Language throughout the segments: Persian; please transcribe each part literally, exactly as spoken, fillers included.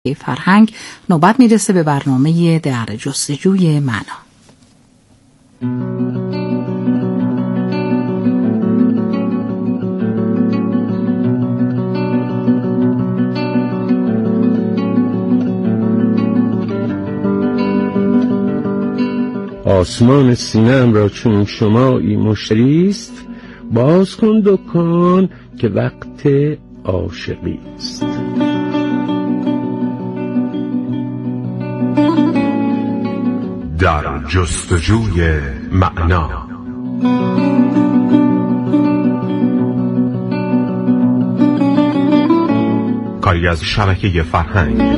فرهنگ نوبت میرسه به برنامه در جستجوی معنا. آسمان سینه‌ام را چون شمایی مشتریست، باز کن دکان که وقت عاشقی است. در جستجوی معنا. کاری از شبکه فرهنگ.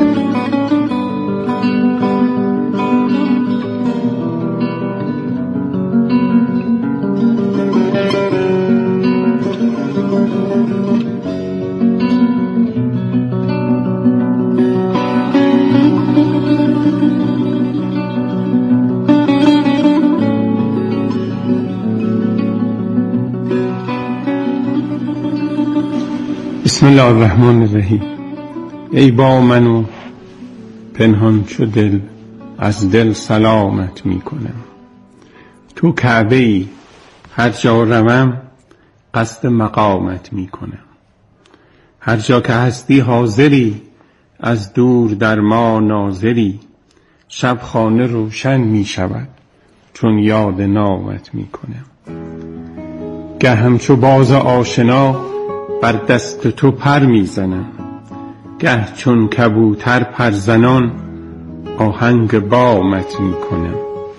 بسم الله الرحمن الرحیم. ای با منو پنهان شو دل، از دل سلامت می کنم. تو کعبه ای، هر جا روم قصد مقامت می کنم. هر جا که هستی حاضری، از دور در ما ناظری. شب خانه روشن می شود چون یاد نامت می کنم. گه همچو باز آشنا بر دست تو پر میزنم، گه چون کبوتر پرزنان آهنگ بامت میکنم.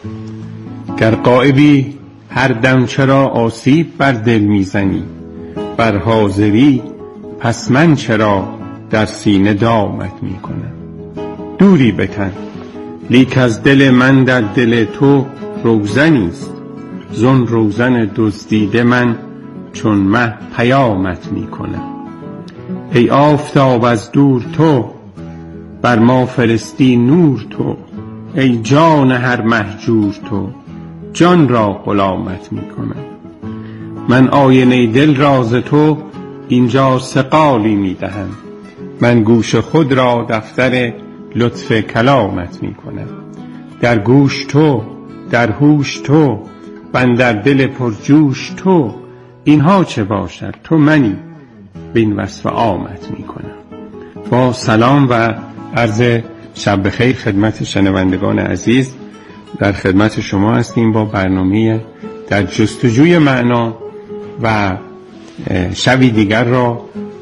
گر غایبی هر دم چرا آسیب بر دل میزنی، بر حاضری پس من چرا در سینه دامت میکنم. دوری بتن لیک از دل من در دل تو روزنیست، زن روزن دزدیده من چون مه پیامت می کنم. ای آفتاب از دور تو، بر ما فرستی نور تو. ای جان هر مهجور تو، جان را غلامت می کنم. من آینه دل راز تو اینجا سقالی می دهم. من گوش خود را دفتر لطف کلامت می کنم. در گوش تو، در هوش تو، بندر دل پرجوش تو. اینها چه باشد تو منی، بین وصف عامت می کنم. با سلام و عرض شب بخیر خدمت شنوندگان عزیز، در خدمت شما هستیم با برنامه در جستجوی معنا و شبی دیگر را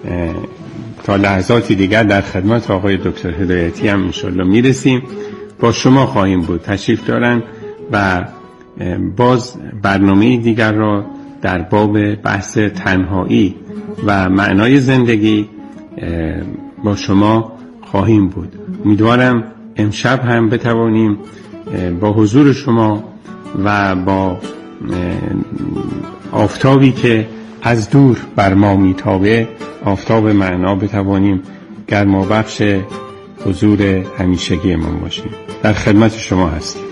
تا لحظاتی دیگر در خدمت آقای دکتر هدایتی هم انشالله می رسیم. با شما خواهیم بود، تشریف دارن و باز برنامه دیگر را در باب بحث تنهایی و معنای زندگی با شما خواهیم بود. امیدوارم امشب هم بتوانیم با حضور شما و با آفتابی که از دور بر ما میتابه، آفتاب معنا، بتوانیم گرما بخش حضور همیشگی ما باشیم. در خدمت شما هستیم.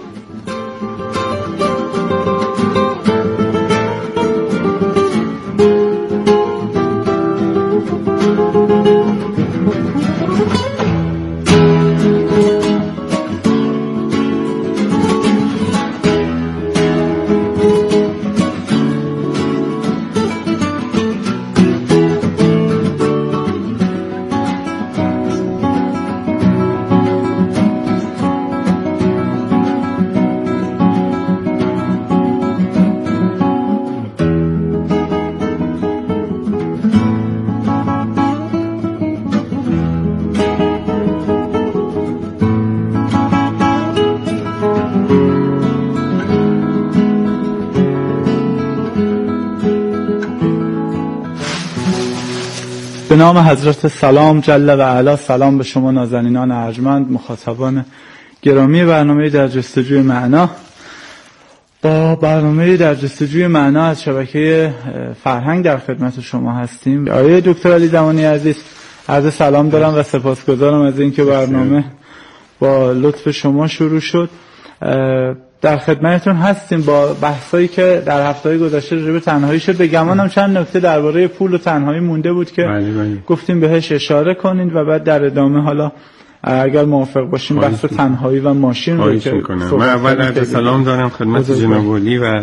به نام حضرت سلام جل و علا. سلام به شما نازنینان ارجمند، مخاطبان گرامی برنامه در جستجوی معنا. با برنامه در جستجوی معنا از شبکه فرهنگ در خدمت شما هستیم. آقای دکتر علی دمانی عزیز، عرض سلام دارم و سپاسگزارم از اینکه برنامه با لطف شما شروع شد. در خدمتتون هستیم با بحثایی که در هفته‌های گذشته راجع به تنهایی شد. به گمانم چند نکته درباره پول و تنهایی مونده بود که بله بله. گفتیم بهش اشاره کنید و بعد در ادامه حالا اگر موافق باشیم بحث تنهایی و ماشین رو که من اول عرض سلام دارم خدمت جناب ولی و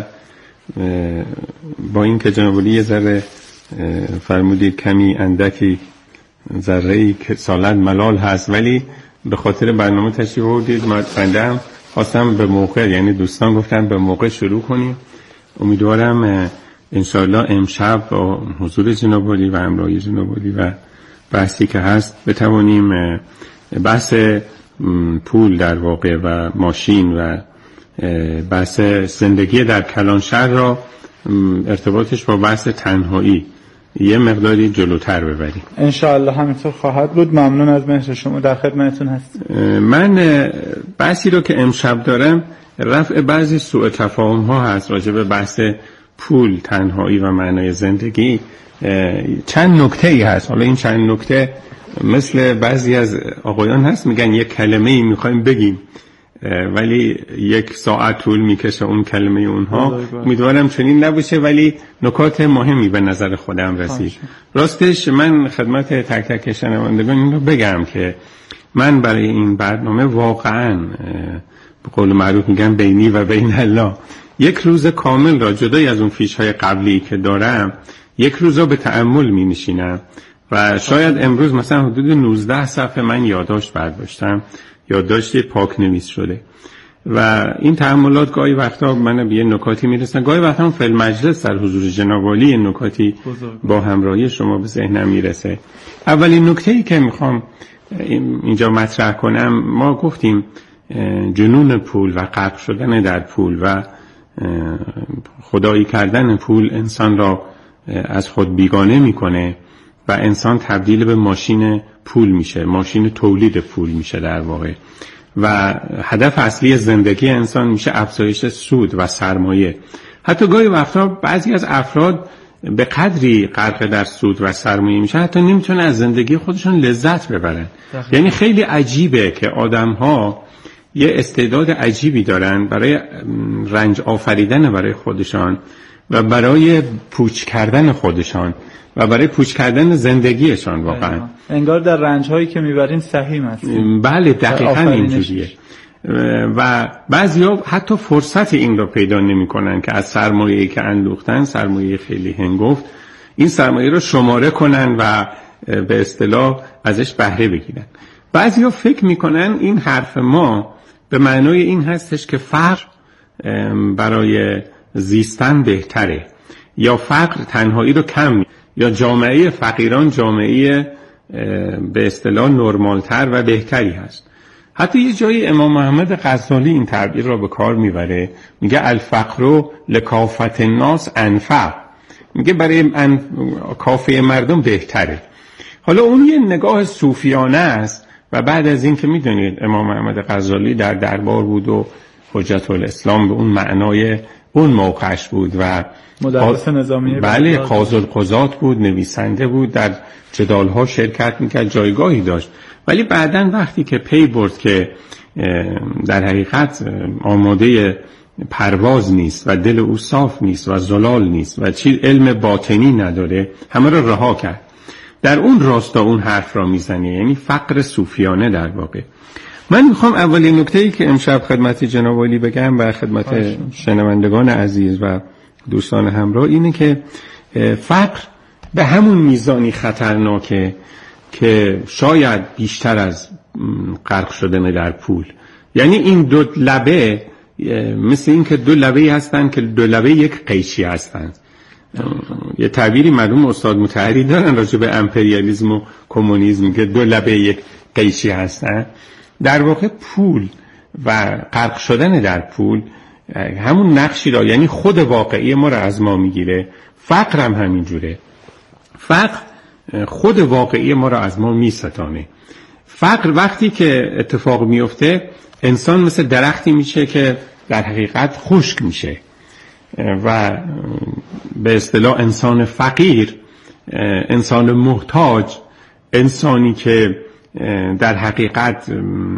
با این که جناب ولی یه ذره فرمودید کمی اندکی ذره‌ای که سالت ملال هست، ولی به خاطر برنامه تشریف آوردید. من بنده خواستم به موقع، یعنی دوستان گفتن به موقع شروع کنیم. امیدوارم انشاءالله امشب با حضور جناب ولی و همراهی جناب ولی و بحثی که هست بتوانیم بحث پول در واقع و ماشین و بحث زندگی در کلانشهر را ارتباطش با بحث تنهایی یه مقداری جلوتر ببریم. انشاءالله همینطور خواهد بود. ممنون از مهر شما، در خدمتتون هستم. من بحثی رو که امشب دارم رفع بعضی سوء تفاهم ها هست راجع به بحث پول، تنهایی و معنای زندگی. چند نکته ای هست. حالا این چند نکته مثل بعضی از آقایان هست میگن یک کلمه ای میخوایم بگیم ولی یک ساعت طول میکشه اون کلمه اونها. امیدوارم چنین نباشه، ولی نکات مهمی به نظر خودم رسید. راستش من خدمت تک تک شنوندگان این رو بگم که من برای این برنامه واقعا به قول معروف میگم بینی و بین الله یک روز کامل را جدای از اون فیش‌های قبلی که دارم یک روز را به تأمل می نشینم و شاید امروز مثلا حدود نوزده صفحه من یادداشت برداشتم، یادداشت پاک نویس شده و این تأملات گاهی وقتا من به یه نکاتی میرسن، گاهی وقتا هم فی مجلس در حضور جناب والی نکاتی با همراهی شما به ذهنم میرسه. اولین نکته‌ای که میخوام اینجا مطرح کنم، ما گفتیم جنون پول و غرق شدن در پول و خدایی کردن پول انسان را از خود بیگانه میکنه و انسان تبدیل به ماشین پول میشه، ماشین تولید پول میشه در واقع، و هدف اصلی زندگی انسان میشه افزایش سود و سرمایه. حتی گاهی وقتا بعضی از افراد به قدری غرق در سود و سرمایه میشن حتی نمیتونن از زندگی خودشون لذت ببرن. یعنی خیلی عجیبه که آدم‌ها یه استعداد عجیبی دارن برای رنج آفریدن برای خودشان و برای پوچ کردن خودشان و برای پوچ کردن زندگیشان. واقعا انگار در رنج‌هایی که میبریم سهیم هستیم. بله دقیقاً اینجوریه و بعضیا حتی فرصت این رو پیدا نمی‌کنن که از سرمایه‌ای که اندوختن، سرمایه خیلی هنگفت، این سرمایه رو شماره کنن و به اصطلاح ازش بهره بگیرن. بعضیا فکر می‌کنن این حرف ما به معنای این هستش که فقر برای زیستن بهتره یا فقر تنهایی رو کم، یا جامعه فقیران جامعه به اصطلاح نرمالتر و بهتری هست. حتی یه جایی امام محمد غزالی این تعبیر را به کار میبره، میگه الفقر لکافت الناس انفع، میگه برای انف... کافه مردم بهتره. حالا اون یه نگاه صوفیانه است و بعد از این که میدونید امام محمد غزالی در دربار بود و حجت الاسلام به اون معنای اون موقعش بود و مدرس نظامی، بله قاضی القضات بود، نویسنده بود، در جدال‌ها شرکت میکرد، جایگاهی داشت. ولی بعداً وقتی که پی برد که در حقیقت آماده پرواز نیست و دل او صاف نیست و زلال نیست و چیز علم باطنی نداره، همه رو رها کرد. در اون راستا اون حرف را میزنه، یعنی فقر صوفیانه در واقع. من میخوام اولین نکته‌ای که امشب خدمت جناب علی بگم و خدمت شنوندگان عزیز و دوستان همراه اینه که فقر به همون میزانی خطرناکه که شاید بیشتر از غرق شدن در پول. یعنی این دو لبه مثل این که دو لبه هستن که دو لبه یک قیچی هستن. یه تعبیری معلوم استاد مطهری دارن راجع به امپریالیسم و کمونیسم که دو لبه یک قیچی هستن. در واقع پول و غرق شدن در پول همون نقشی را، یعنی خود واقعی ما را از ما میگیره. فقر هم همین جوره. فقر خود واقعی ما را از ما میستانه. فقر وقتی که اتفاق میفته انسان مثل درختی میشه که در حقیقت خشک میشه و به اصطلاح انسان فقیر، انسان محتاج، انسانی که در حقیقت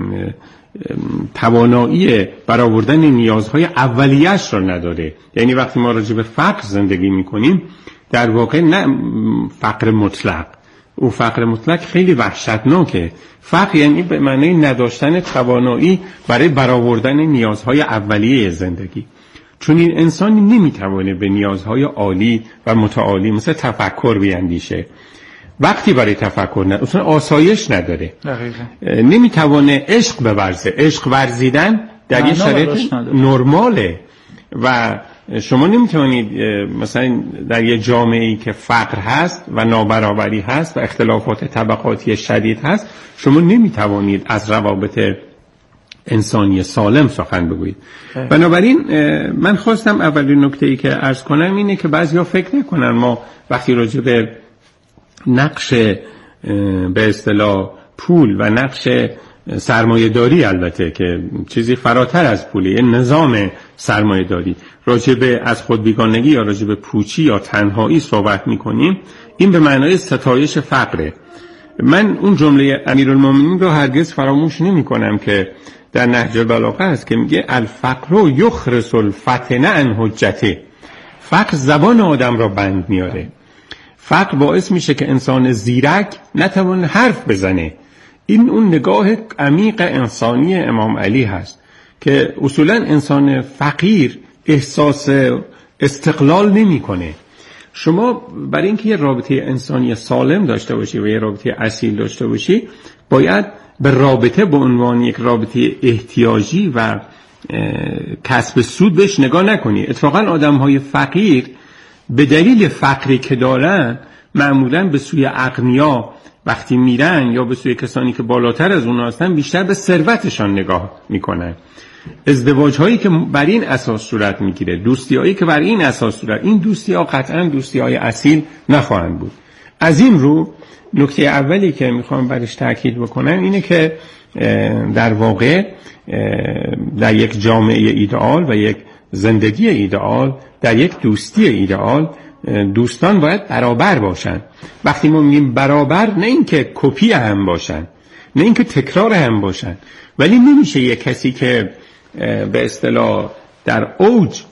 توانایی برآوردن نیازهای اولیه‌اش را نداره. یعنی وقتی ما راجع به فقر زندگی میکنیم در واقع نه فقر مطلق، او فقر مطلق خیلی وحشتناکه. فقر یعنی به معنی نداشتن توانایی برای برآوردن نیازهای اولیه زندگی. چون این انسانی نمیتوانه به نیازهای عالی و متعالی مثل تفکر بیاندیشه. وقتی برای تفکر نه، اصلا آسایش نداره. دقیقاً. نمیتوانه عشق بورزه. عشق ورزیدن در یه شرایط نرماله و شما نمیتونید مثلا در یه جامعه‌ای که فقر هست و نابرابری هست و اختلافات طبقاتی شدید هست، شما نمیتوانید از روابط انسانی سالم سخن بگویید. بنابراین من خواستم اولین نکته‌ای که عرض کنم اینه که بعضیا فکر نکنن ما وقتی راجع به نقش به اصطلاح پول و نقش سرمایه داری، البته که چیزی فراتر از پوله، یه نظام سرمایه داری، راجع به از خود بیگانگی یا راجع به پوچی یا تنهایی صحبت میکنیم، این به معنای ستایش فقره. من اون جمله امیرالمومنین رو هرگز فراموش نمی کنم که در نهج البلاغه است که میگه الفقر یخرس الفتن عن حجته. فقر زبان آدم را بند میاره. فقر باعث میشه که انسان زیرک نتوانه حرف بزنه. این اون نگاه عمیق انسانی امام علی هست که اصولا انسان فقیر احساس استقلال نمیکنه. شما برای اینکه یه رابطه انسانی سالم داشته باشی و یه رابطه اصیل داشته باشی، باید به رابطه به عنوان یک رابطه احتیاجی و کسب سود بهش نگاه نکنی. اتفاقا آدم‌های فقیر به دلیل فقری که دارن معمولاً به سوی اغنیا وقتی میرن یا به سوی کسانی که بالاتر از اونها هستن بیشتر به ثروتشان نگاه میکنن. ازدواج هایی که بر این اساس صورت میگیره، دوستی هایی که بر این اساس صورت، این دوستی ها قطعا دوستی های اصیل نخواهند بود. از این رو نکته اولی که میخوام برش تاکید بکنم اینه که در واقع در یک جامعه ایدئال و یک زندگی ایدئال، در یک دوستی ایدئال، دوستان باید برابر باشن. وقتی ما میگیم برابر، نه اینکه کپی هم باشن، نه اینکه تکرار هم باشن، ولی نمیشه یک کسی که به اصطلاح در اوج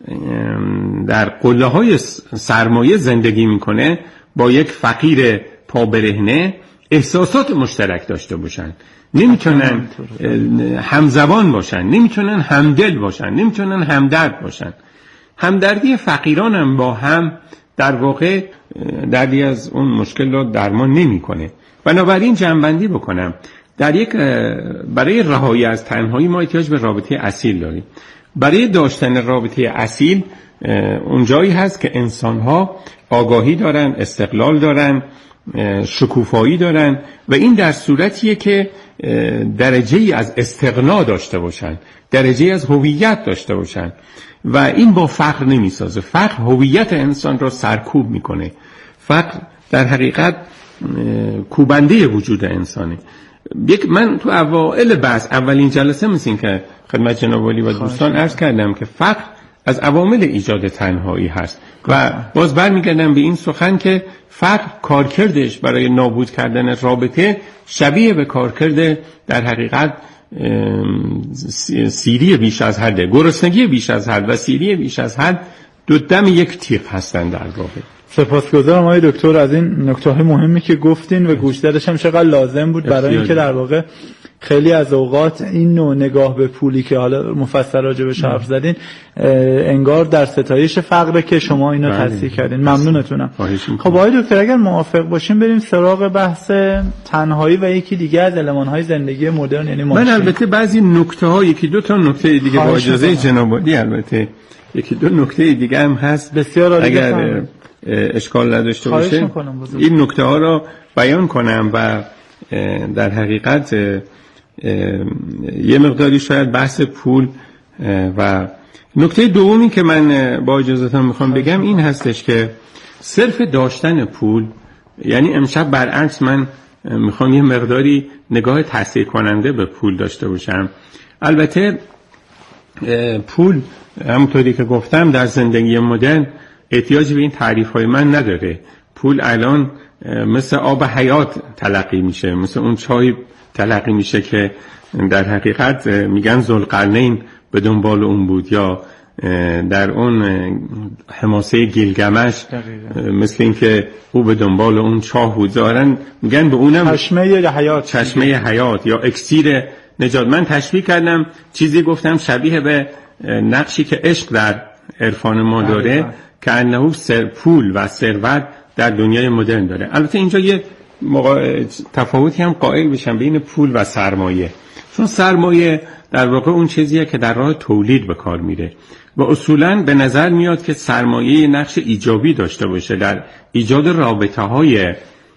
در قله های سرمایه زندگی میکنه با یک فقیر پابرهنه احساسات مشترک داشته باشن، نمیتونن همزبان باشن، نمیتونن همدل باشن، نمیتونن همدرد باشن. همدردی فقیران هم با هم در واقع دردی از اون مشکل رو درمان نمیکنه. بنابراین جمع‌بندی بکنم، در یک برای رهایی از تنهایی ما احتیاج به رابطه اصیل داریم. برای داشتن رابطه اصیل اونجایی هست که انسان‌ها آگاهی دارن، استقلال دارن، شکوفایی دارن و این در صورتیه که درجه‌ای از استغنا داشته باشن، درجه‌ای از هویت داشته باشن و این با فقر نمیسازه. فقر هویت انسان را سرکوب میکنه. فقر در حقیقت کوبنده وجود انسانه. یک من تو اوائل بحث اولین جلسه مثل که خدمت جناب عالی و دوستان عرض کردم که فقر از عوامل ایجاد تنهایی هست و باز برمیگردم به این سخن که فقر کارکردش برای نابود کردن رابطه شبیه به کارکرد در حقیقت سیری بیش از حد، گرسنگی بیش از حد و سیری بیش از حد دو دم یک تیغ هستند در واقع. سپاسگزارم آقای دکتر از این نکته‌های مهمی که گفتین و گوش دادش هم چقدر لازم بود برای اینکه در واقع خیلی از اوقات این نوع نگاه به پولی که حالا مفصل راجع بهش حرف زدین انگار در ستایش فقره که شما اینو تصحیح کردین. ممنونتونم. خب آقای دکتر اگر موافق باشین بریم سراغ بحث تنهایی و یکی دیگه از المان‌های زندگی مدرن، یعنی من البته بعضی نکته‌ها یکی دو تا نکته دیگه با اجازه جناب عالی البته یکی دو نکته دیگه هم هست بسیار اگر اشکال نداشته باشه این نکته ها را بیان کنم و در حقیقت یه مقداری شاید بحث پول و نکته دومی که من با اجازهتون میخوام بگم این هستش که صرف داشتن پول، یعنی امشب برعکس من میخوام یه مقداری نگاه تصحیح کننده به پول داشته باشم. البته پول همونطوری که گفتم در زندگی مدرن احتیاجی به این تعریف های من نداره. پول الان مثل آب حیات تلقی میشه، مثل اون چای تلقی میشه که در حقیقت میگن ذوالقرنین به دنبال اون بود یا در اون حماسه گیلگمش مثل این که او به دنبال اون چاه بود، ظاهرا میگن به اونم چشمه حیات، چشمه حیات یا اکسیر نجات. من تشبیه کردم، چیزی گفتم شبیه به نقشی که عشق در عرفان ما داره که انه سر پول و ثروت در دنیای مدرن داره. البته اینجا یه مقا... تفاوتی هم قائل بشم بین پول و سرمایه، چون سرمایه در واقع اون چیزیه که در راه تولید به کار میره و اصولاً به نظر میاد که سرمایه نقش ایجابی داشته باشه در ایجاد رابطه‌های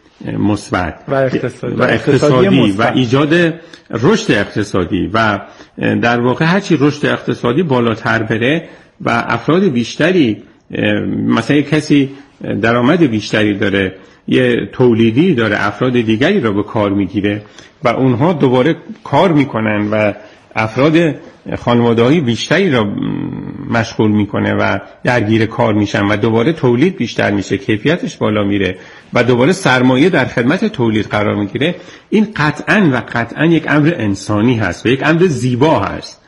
مثبت و اقتصادی و, اقتصادی و ایجاد رشد اقتصادی و در واقع هرچی رشد اقتصادی بالاتر بره و افراد بیشتری، مثلا کسی درآمد بیشتری داره، یه تولیدی داره، افراد دیگری رو به کار میگیره و اونها دوباره کار میکنن و افراد خانواده‌ای بیشتری را مشغول میکنه و درگیر کار میشن و دوباره تولید بیشتر میشه، کیفیتش بالا میره و دوباره سرمایه در خدمت تولید قرار میگیره. این قطعاً و قطعاً یک امر انسانی هست و یک امر زیبا هست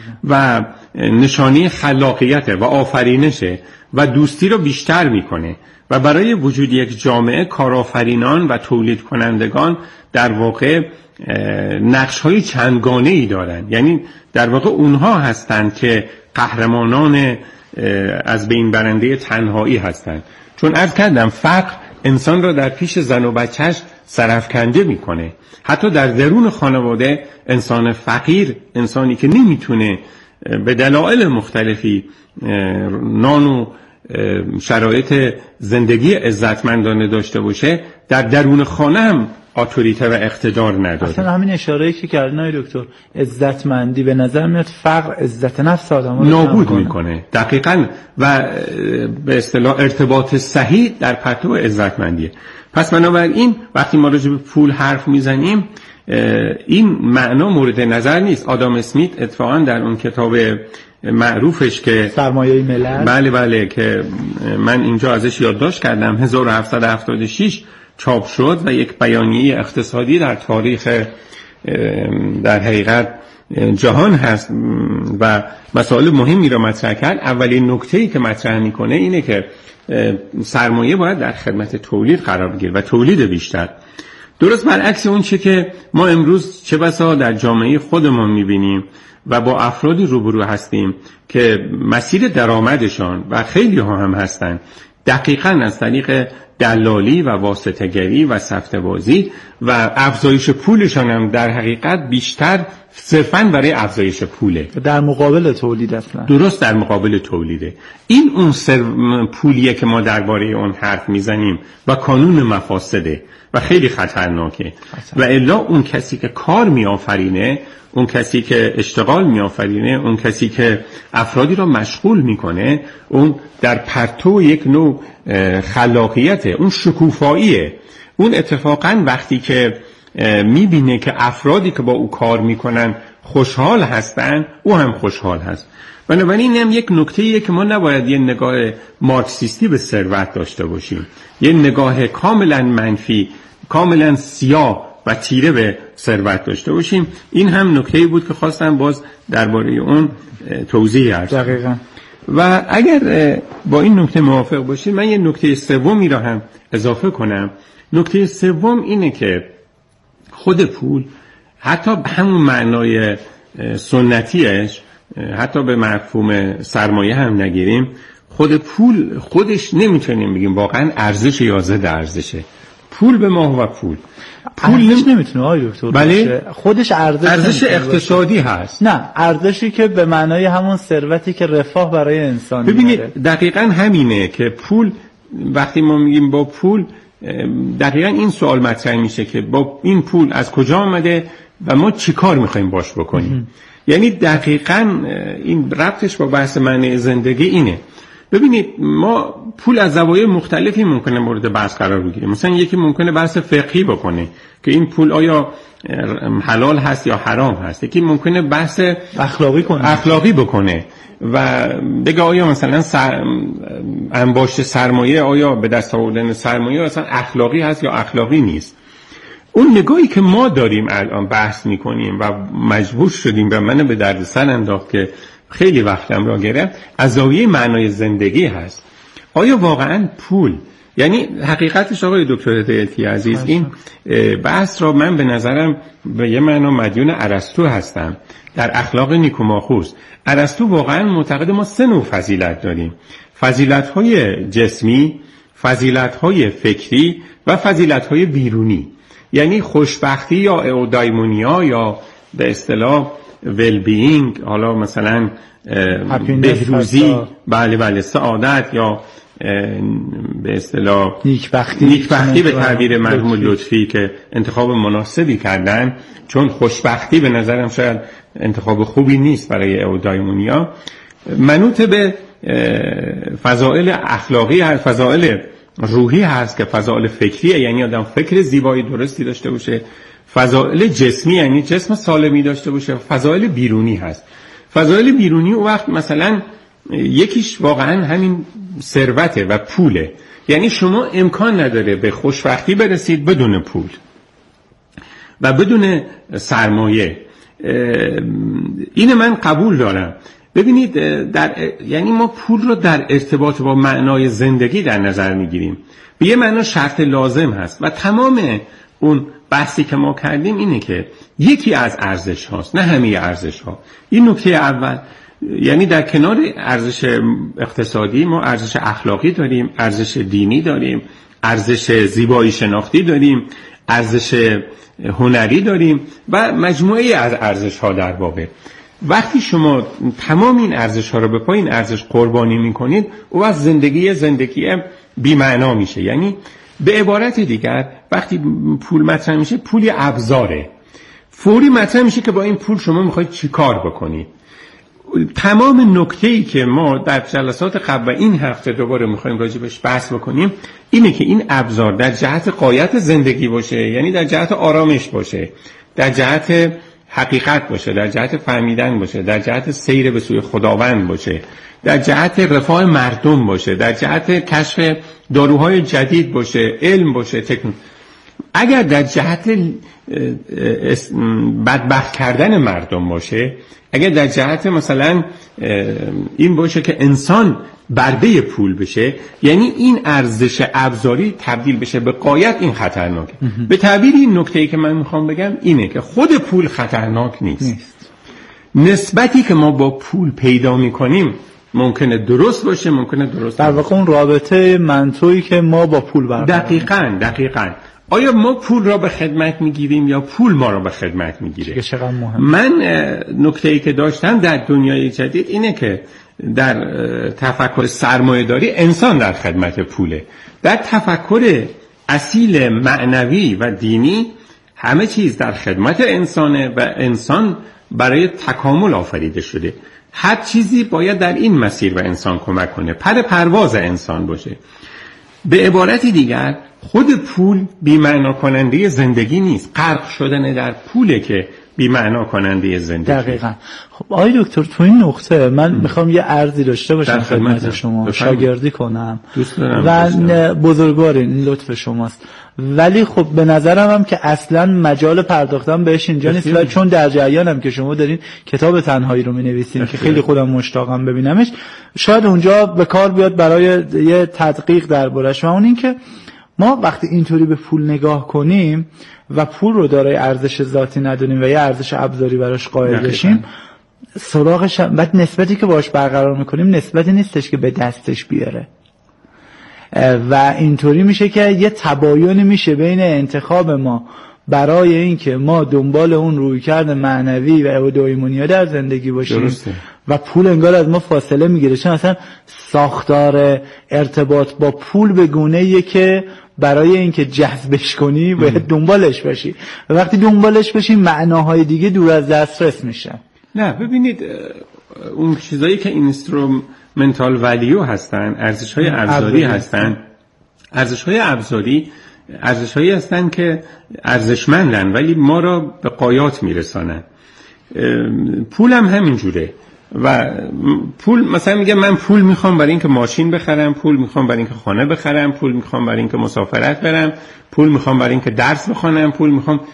و نشانه خلاقیت و آفرینشه و دوستی رو بیشتر میکنه و برای وجود یک جامعه کارآفرینان و تولید کنندگان در واقع نقش‌های چندگانه‌ای دارن. یعنی در واقع اونها هستند که قهرمانان از بین برنده تنهایی هستند، چون عرض کردم فقر انسان را در پیش زن و بچهش سرافکنده میکنه. حتی در درون خانواده انسان فقیر، انسانی که نمیتونه به دلایل مختلفی نان و شرایط زندگی عزتمندانه داشته باشه، در درون خانه هم اتوریته و اقتدار نداره. اصلا همین اشاره‌ای که کردن آقای دکتر، عزتمندی به نظر میاد فقر عزت نفس آدمو رو نابود میکنه. دقیقاً و به اصطلاح ارتباط صحیح در پرتو عزتمندیه. پس بنابراین وقتی ما راجع به پول حرف میزنیم این معنا مورد نظر نیست. آدام اسمیت اتفاقاً در اون کتاب معروفش که سرمایه ملل، بله بله که من اینجا ازش یادداشت کردم، هزار و هفتصد و هفتاد و شش چاپ شد و یک بیانیه اقتصادی در تاریخ در حقیقت جهان هست و مسائل مهمی را مطرح کرد. اولین نکته‌ای که مطرح میکنه اینه که سرمایه باید در خدمت تولید قرار بگیره و تولید بیشتر، درست برعکس اون چه که ما امروز چه بسا در جامعه خودمون میبینیم و با افرادی روبرو هستیم که مسیر درآمدشان و خیلی ها هم هستن دقیقاً از طریق دلالی و واسطه‌گری و سفته‌بازی و افزایش پولشان هم در حقیقت بیشتر صرفاً برای افزایش پوله، در مقابل تولید. اصلا درست در مقابل تولیده. این اون سر پولیه که ما درباره اون حرف میزنیم و کانون مفاسده و خیلی خطرناکه. و الا اون کسی که کار میآفرینه، اون کسی که اشتغال میآفرینه، اون کسی که افرادی را مشغول میکنه، اون در پرتو یک نوع خلاقیته، اون شکوفاییه. اون اتفاقاً وقتی که میبینه که افرادی که با او کار میکنن خوشحال هستن، او هم خوشحال هست. بنابراین این هم یک نکته‌ایه که ما نباید یه نگاه مارکسیستی به ثروت داشته باشیم، یه نگاه کاملا منفی، کاملا سیاه و تیره به ثروت داشته باشیم. این هم نکته‌ای بود که خواستم باز درباره اون توضیح ارز کنم. دقیقاً. و اگر با این نکته موافق باشید، من یه نکته سومی را هم اضافه کنم. نکته سوم اینه که خود پول حتی به همون معنای سنتیش، حتی به مفهوم سرمایه هم نگیریم، خود پول خودش نمیتونیم بگیم واقعا ارزش یا ضد ارزشه. پول به ما و پول پول نم... نمیتونه آقای دکتر بله؟ خودش ارزش ارزش اقتصادی هست. نه، ارزشی که به معنای همون ثروتی که رفاه برای انسان ببینید میاره. دقیقاً همینه که پول، وقتی ما میگیم با پول، دقیقاً این سوال مطرح میشه که با این پول از کجا آمده و ما چی کار میخوایم باش بکنیم. یعنی دقیقاً این ربطش با بحث معنی زندگی اینه. ببینید ما پول از زوایای مختلفی ممکنه مورد بحث قرار بگیره. مثلا یکی ممکنه بحث فقهی بکنه که این پول آیا حلال هست یا حرام هست، یکی ممکنه بحث اخلاقی کنه اخلاقی بکنه و بگه آیا مثلا سر... انباشت سرمایه، آیا به دست آوردن سرمایه اصلا اخلاقی هست یا اخلاقی نیست. اون نگاهی که ما داریم الان بحث میکنیم و مجبور شدیم و منو به دردسر انداخت که خیلی وقتم را گرفت، از زاویه معنای زندگی هست. آیا واقعا پول، یعنی حقیقتش آقای دکتر هدایتی عزیز، این بحث را من به نظرم به یه معنا مدیون ارسطو هستم در اخلاق نیکوماخوس. ارسطو واقعا معتقد ما سه نوع فضیلت داریم: فضیلت‌های جسمی، فضیلت‌های فکری و فضیلت‌های بیرونی. یعنی خوشبختی یا اودایمونیا یا به اصطلاح ویل بینگ، حالا مثلا بهروزی، بله بله سعادت، یا به اصطلاح نیکبختی نیکبختی به تعبیر مرحوم لطفی که انتخاب مناسبی کردن، چون خوشبختی به نظرم شاید انتخاب خوبی نیست برای اودایمونیا. منوط به فضائل اخلاقی هست، فضائل روحی هست که فضائل فکریه، یعنی آدم فکر زیبایی درستی داشته باشه. فضائل جسمی یعنی جسم سالمی داشته باشه. فضائل بیرونی هست. فضائل بیرونی اون وقت مثلا یکیش واقعا همین ثروته و پوله. یعنی شما امکان نداره به خوشبختی برسید بدون پول و بدون سرمایه. این من قبول دارم. ببینید در یعنی ما پول رو در ارتباط با معنای زندگی در نظر میگیریم. به یه معنا شرط لازم هست و تمام اون بحثی که ما کردیم اینه که یکی از ارزش هاست، نه همه ارزش ها. این نکته اول. یعنی در کنار ارزش اقتصادی ما ارزش اخلاقی داریم، ارزش دینی داریم، ارزش زیبایی شناختی داریم، ارزش هنری داریم و مجموعه از ارزش ها در واقع. وقتی شما تمام این ارزش ها رو به پای این ارزش قربانی میکنید، او از زندگی زندگی بی معنا میشه. یعنی به عبارت دیگر وقتی پول مطرح میشه، پولی ابزاره، فوری مطرح میشه که با این پول شما میخواید چی کار بکنید. تمام نکته‌ای که ما در جلسات قبل و این هفته دوباره میخوایم راجبش بحث بکنیم اینه که این ابزار در جهت غایت زندگی باشه، یعنی در جهت آرامش باشه، در جهت حقیقت باشه، در جهت فهمیدن باشه، در جهت سیر به سوی خداوند باشه، در جهت رفاه مردم باشه، در جهت کشف داروهای جدید باشه، علم باشه، تکنولوژی. اگر در جهت بدبخت کردن مردم باشه، اگر در جهت مثلا این باشه که انسان برده پول بشه، یعنی این ارزش ابزاری تبدیل بشه به غایت، این خطرناکه. به تعبیر این نکته‌ای که من میخوام بگم اینه که خود پول خطرناک نیست, نیست. نسبتی که ما با پول پیدا میکنیم ممکنه درست باشه، ممکنه درست در واقع اون رابطه منطوی که ما با پول برقرار. دقیقاً دقیقاً آیا ما پول را به خدمت میگیریم یا پول ما را به خدمت میگیره؟ چقدر مهمه. من نکته‌ای که داشتم در دنیای جدید اینه که در تفکر سرمایه‌داری انسان در خدمت پوله. در تفکر اصیل معنوی و دینی همه چیز در خدمت انسانه و انسان برای تکامل آفریده شده. هر چیزی باید در این مسیر به انسان کمک کنه، پر پرواز انسان باشه. به عبارت دیگر خود پول بی‌معنا کننده زندگی نیست، غرق شدن در پوله که بی‌معنا کننده زندگی. دقیقاً. خب آقای دکتر تو این نقطه من م. میخوام یه عرضی داشته باشم خدمت شما، شاگردی کنم دوست دارم و بزرگوارین لطف شماست، ولی خب به نظرم هم که اصلا مجال پرداختن بهش اینجا نیست و چون در جریانم که شما دارین کتاب تنهایی رو می‌نویسین که خیلی خودم مشتاقم ببینمش، شاید اونجا به کار بیاد برای یه تدقیق دربارش. و اون این که ما وقتی اینطوری به پول نگاه کنیم و پول رو دارای ارزش ذاتی ندونیم و یه ارزش ابزاری براش قائل بشیم، سراغش بعد نسبتی که باش برقرار میکنیم نسبتی نیستش که به دستش بیاره و اینطوری میشه که یه تباینی میشه بین انتخاب ما برای اینکه ما دنبال اون رویکرد معنوی و اودایمونیا در زندگی باشیم درسته. و پول انگار از ما فاصله میگیره، چون اصلا ساختار ارتباط با پول به گونه‌ایه که برای اینکه جذبش کنی باید دنبالش باشی و وقتی دنبالش باشی معناهای دیگه دور از دسترس میشن. نه ببینید اون چیزایی که اینسترومنتال ولیو هستن، ارزش‌های ابزاری هستن، ارزش‌های ابزاری ارزش‌هایی هستن که ارزشمندن ولی ما را به غایات میرسانن. پول هم همین جوره و پول مثلا میگه من پول میخوام برای اینکه ماشین بخرم، پول میخوام برای اینکه خانه بخرم، پول میخوام برای اینکه مسافرت برم، پول میخوام برای اینکه درس بخونم، پول میخوام.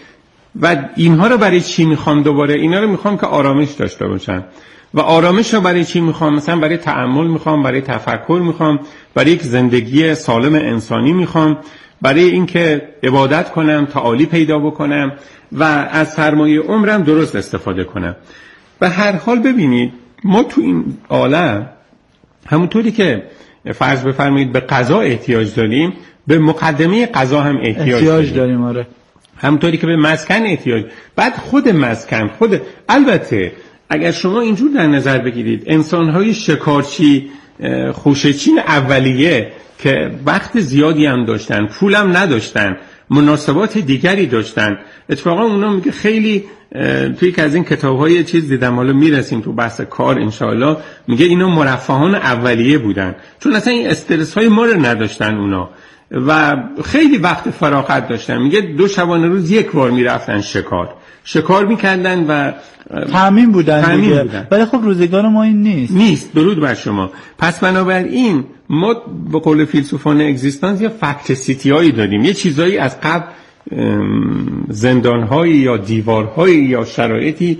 و اینها رو برای چی میخوام؟ دوباره اینا رو میخوام که آرامش داشته باشن. و آرامش رو برای چی میخوام؟ مثلا برای تأمل میخوام، برای تفکر میخوام، برای یک زندگی سالم انسانی میخوام، برای اینکه عبادت کنم، تعالی پیدا بکنم و از سرمایه عمرم درست استفاده کنم. به هر حال ببینید ما تو این عالم همونطوری که فرض بفرمایید به غذا احتیاج داریم، به مقدمه غذا هم احتیاج, احتیاج داریم. داریم آره. همونطوری که به مسکن احتیاج، بعد خود مسکن خود. البته اگر شما اینجور در نظر بگیرید انسان‌های شکارچی خوشه‌چین اولیه که وقت زیادی هم داشتن، پولم نداشتن، مناسبات دیگری داشتن، اتفاقا اونا میگه خیلی توی یک از این کتاب‌های چیز دیدم، حالا میرسیم تو بحث کار انشاءالله، میگه اینا مرفهان اولیه بودن چون اصلا این استرس‌های ما رو نداشتن اونا و خیلی وقت فراغت داشتن. میگه دو شبانه روز یک بار میرفتن شکار شکار میکردن و تامین بودن تامین دیگه بودن. ولی خب روزگار ما این نیست نیست درود بر شما. پس بنابراین ما به قول فیلسوفان اگزیستانس یه فکت سیتی هایی داریم، یه چیزایی از قبل زندانهایی یا دیوارهایی یا شرایطی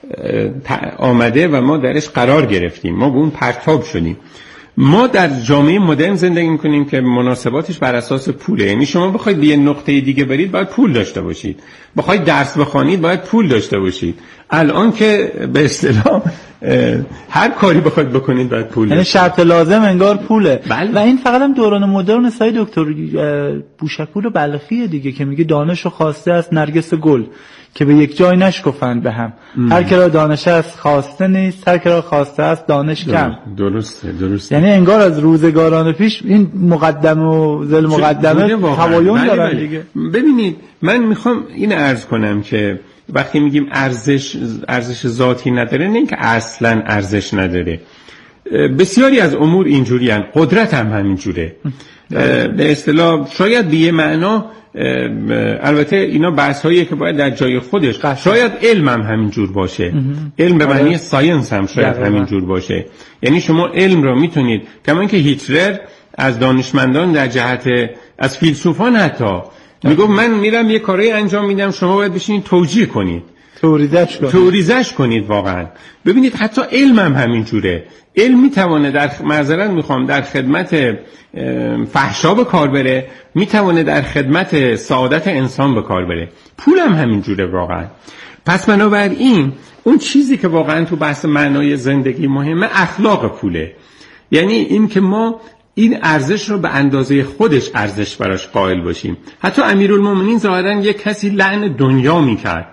آمده و ما درش قرار گرفتیم، ما به اون پرتاب شدیم. ما در جامعه مدرن زندگی می‌کنیم که مناسباتش بر اساس پوله. یعنی شما بخواید به یه نقطه دیگه برید باید پول داشته باشید، بخواید درس بخونید باید پول داشته باشید. الان که به اصطلاح هر کاری بخواید بکنید باید پول یعنی شرط لازم انگار پوله. بله. و این فقط هم دوران مدرن سای دکتر بوشکور بلخیه دیگه که میگه دانشو خواسته از نرگس گل که به یک جای نشکفند به هم. هر که را دانش است خواسته نیست، هر که را خواسته است دانش کم. درسته درسته. یعنی انگار از روزگاران پیش این مقدمه و ذل مقدمه تباین دارن دیگه. ببینید من میخوام این عرض کنم که وقتی میگیم ارزش ارزش ذاتی نداره، نه اینکه اصلا ارزش نداره. بسیاری از امور اینجوری هستند، قدرت هم همینجوره. به اصطلاح شاید به یه معنا، البته اینا بحث هاییه که باید در جای خودش، شاید علم هم همینجور باشه. علم به معنی ساینس هم شاید همینجور باشه. یعنی شما علم رو میتونید، کما که هیتلر از دانشمندان در جهت از فیلسوفان حتی میگفت من میرم یه کاری انجام میدم، شما باید بشینید توجیه کنید، توریزش کنید توریزش کنید. واقعا ببینید حتی علم هم همینجوره. علم میتونه در معذرت میخوام در خدمت فحشا به کار بره، میتونه در خدمت سعادت انسان به کار بره. پول هم همینجوره واقعا. پس بنابراین اون چیزی که واقعا تو بحث معنای زندگی مهمه اخلاق پوله. یعنی این که ما این ارزش رو به اندازه خودش ارزش براش قائل باشیم. حتی امیرالمومنین ظاهرا یک کسی لعن دنیا میکرد،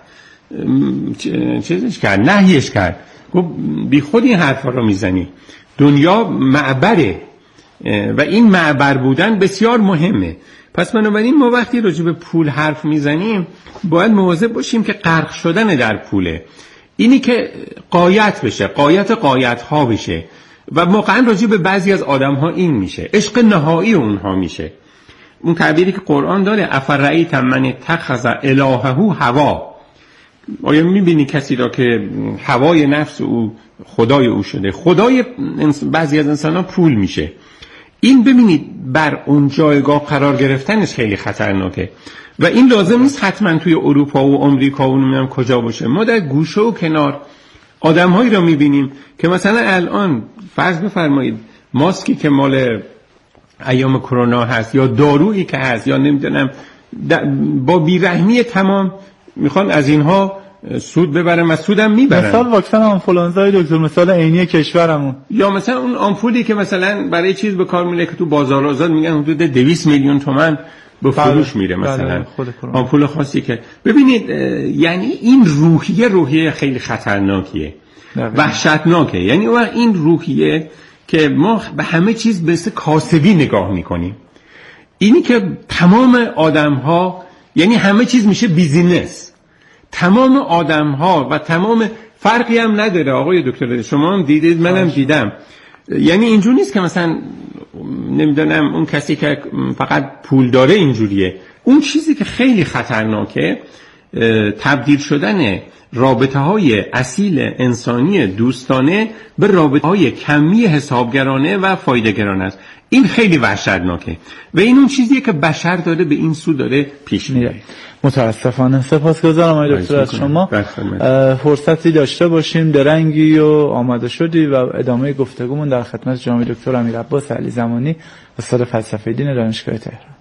چیزش کرد، نهیش کرد، گفت بی خود این حرفا رو میزنی، دنیا معبره و این معبر بودن بسیار مهمه. پس بنابراین ما وقتی راجع به پول حرف میزنیم باید مواظب باشیم که غرق شدن در پوله، اینی که غایت بشه، غایت غایت ها بشه و واقعا راجع به بعضی از آدم ها این میشه، عشق نهایی اونها میشه. اون تعبیری که قرآن داره، افرأیت من اتخذ الهه هوا، آیا میبینی کسی را که هوای نفس او خدای او شده؟ خدای بعضی از انسان ها پول میشه. این ببینید بر اون جایگاه قرار گرفتنش خیلی خطرناکه و این لازم نیست حتما توی اروپا و امریکا و نمیدونم کجا باشه. ما در گوشه و کنار آدم‌هایی را می‌بینیم که مثلا الان فرض بفرمایید ماسکی که مال ایام کرونا هست یا دارویی که هست یا نمیدونم با بیرحمی تمام میخوان از اینها سود ببرن و سودم میبرن. مثال واکسن آنفولانزای دکتر، مثال عینی کشورمون، یا مثلا اون آمپولی که مثلا برای چیز به کار میره که تو بازار آزاد میگن حدود دویست میلیون تومان به فروش میره مثلا آمپول خاصی که ببینید. یعنی این روحیه روحیه خیلی خطرناکیه، وحشتناکه. یعنی این روحیه که ما به همه چیز به مثل کاسبی نگاه میکنیم، اینی که تمام آدم‌ها، یعنی همه چیز میشه بیزینس، تمام آدم‌ها و تمام فرقی هم نداره. آقای دکتر شما هم دیدید، منم دیدم. یعنی اینجور نیست که مثلا نمیدونم اون کسی که فقط پول داره اینجوریه. اون چیزی که خیلی خطرناکه تبدیل شدن رابطه های اصیل انسانی دوستانه به رابطه های کمی حسابگرانه و فایده‌گرانه است. این خیلی وحشتناکه و این اون چیزیه که بشر داره به این سو داره پیش میره. متاسفانه. سپاسگزارم آقای دکتر از شما. فرصتی داشته باشیم درنگی و آماده شدی و ادامه گفتگومون در خدمت جناب دکتر امیرعباس علی زمانی استاد فلسفه دین دانشگاه تهران.